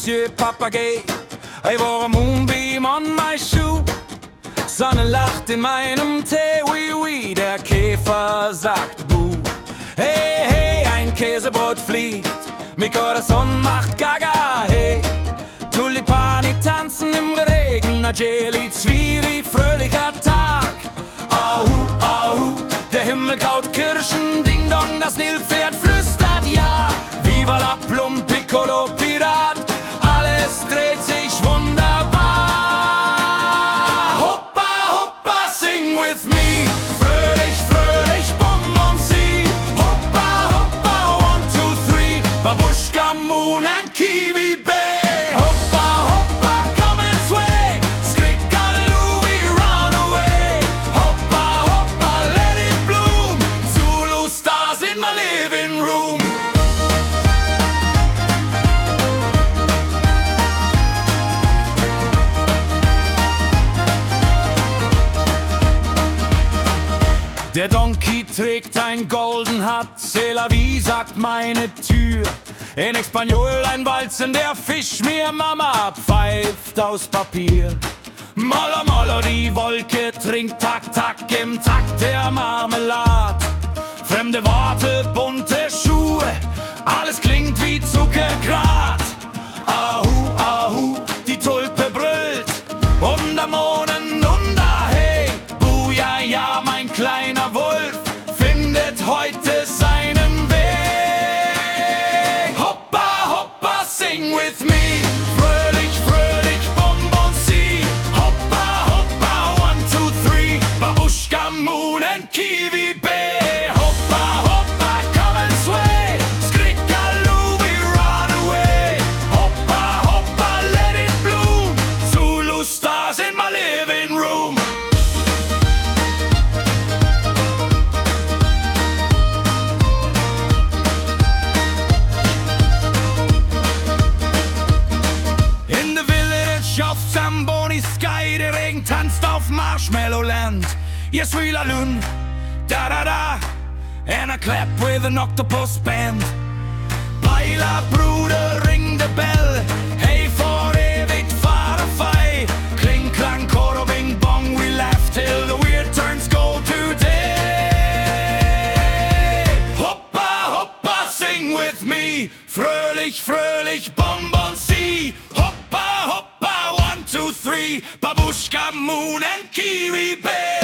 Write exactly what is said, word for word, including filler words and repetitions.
Monsieur Papagei. I wore a moonbeam on my shoe. Sonne lacht in meinem Tee, oui, oui, der Käfer sagt buh. Hey, hey, ein Käsebrot fliegt, mi Corazon macht gaga, hey. Tulipani tanzen im Regen, Najeli, Zwiri, fröhlicher Tag. Ahu, ahu, der Himmel kaut Kirschen, Ding Dong, das Nilpferd flüstert ja. Viva la Plum, Piccolo, Pirat, alles dreht sich wunderbar. Hoppa, hoppa, sing with me, fröhlich, fröhlich, bum, bum, see. Hoppa, hoppa, one, two, three, Babuschka, Moon and Kiwi Bay. Der Donkey trägt ein golden Hat, c'est la vie, sagt meine Tür. In Espanol ein Walzen, der Fisch mir Mama pfeift aus Papier. Molla molla, die Wolke trinkt tak tak im Takt der Marmelade. Fremde Worte, bunte Schuhe, alles klingt wie Zuckergrat. Ahu, ahu, die Tulpe brüllt, und am Monen, und da hey, buja, ja, mein kleiner Wolf findet heute seinen Weg. Hoppa, hoppa, sing with me, fröhlich, fröhlich, bum, bum, see. Hoppa, hoppa, one, two, three, Babuschka, Moon and Kiwi Bay. Hoppa, hoppa, come and sway, Skrikkaloo, we run away. Hoppa, hoppa, let it bloom, Zulu stars in my living room. Auf Zamboni Sky, der Regen tanzt auf Marshmallowland. Yes, we la lune, da da da, and I clap with an octopus band. Baila, Bruder, ring the bell, hey, for ewig far away. Kling, klang, koro, bing, bong, we laugh till the weird turns gold today. Hoppa, hoppa, sing with me, fröhlich, fröhlich, bom, bom, see. Hoppa, hoppa, one, two, three, Babuschka, Moon and Kiwi Bay.